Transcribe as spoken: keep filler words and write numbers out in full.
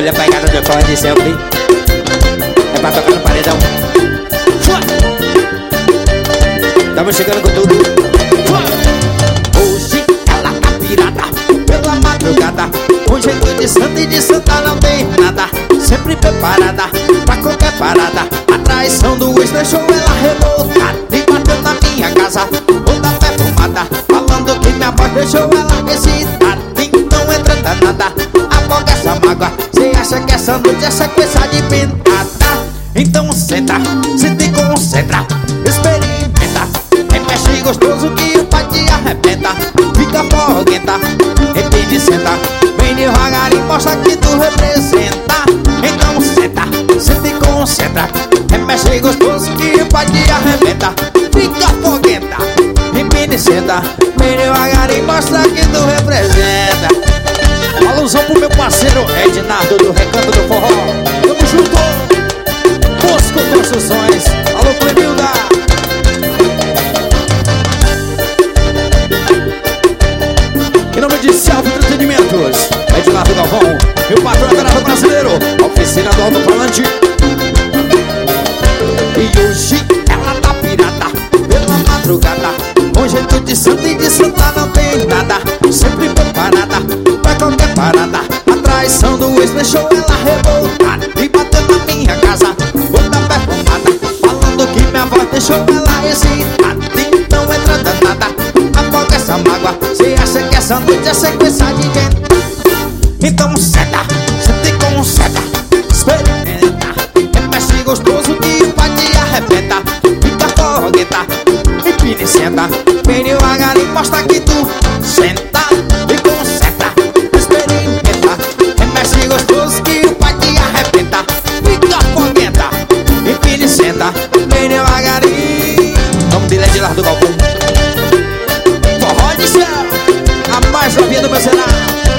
Olha a pegada do corre de sempre. É pra tocar no paredão. Tamo chegando com tudo. Hoje ela tá pirada pela madrugada, com jeito de santa e de santa não tem nada. Sempre preparada pra qualquer parada. A traição do ex deixou ela revoltada e bateu na minha casa toda perfumada, falando que minha voz deixou ela excitada. Então entra danada, afoga essa mágoa. Cê acha que essa noite é sequência de pintada? Então senta, se te concentra, experimenta, mexe gostoso que o pai te arrebenta. Fica foguenta, repite e senta, vem devagar e mostra que tu representa. Então senta, se te concentra, mexe gostoso que o pai te arrebenta. Fica foguenta, repite e senta, vem devagar e mostra que tu representa. Alusão pro meu parceiro Ednardo do Recanto do Forró. Tamo junto, Bosco Construções. Alô, Clemilda. Em nome de Selva Entretenimentos, Ednardo Galvão, meu patrão operador brasileiro, oficina do alto-falante. E hoje ela tá pirada pela madrugada, com jeito de santa e de santa não tem nada. Sempre preparada pra qualquer parada. A traição do ex deixou ela revoltada e bateu na minha casa toda perfumada, falando que minha voz deixou ela excitada. Então entra danada, afoga essa mágoa. Cê acha que essa noite é sequência de gente? Então senta, se te concentra, experimenta, mexe gostoso que o pai te arrebenta. Fica fogueta, empina e senta, vem devagar e mostra que tu senta e concentra, experimenta, mexe gostoso que o pai te arrebenta. Fica fogueta, empina e senta, vem devagarinho. Vamos de Led Lar do Galvão. Forró de céu, A mais novinha do meu cenário.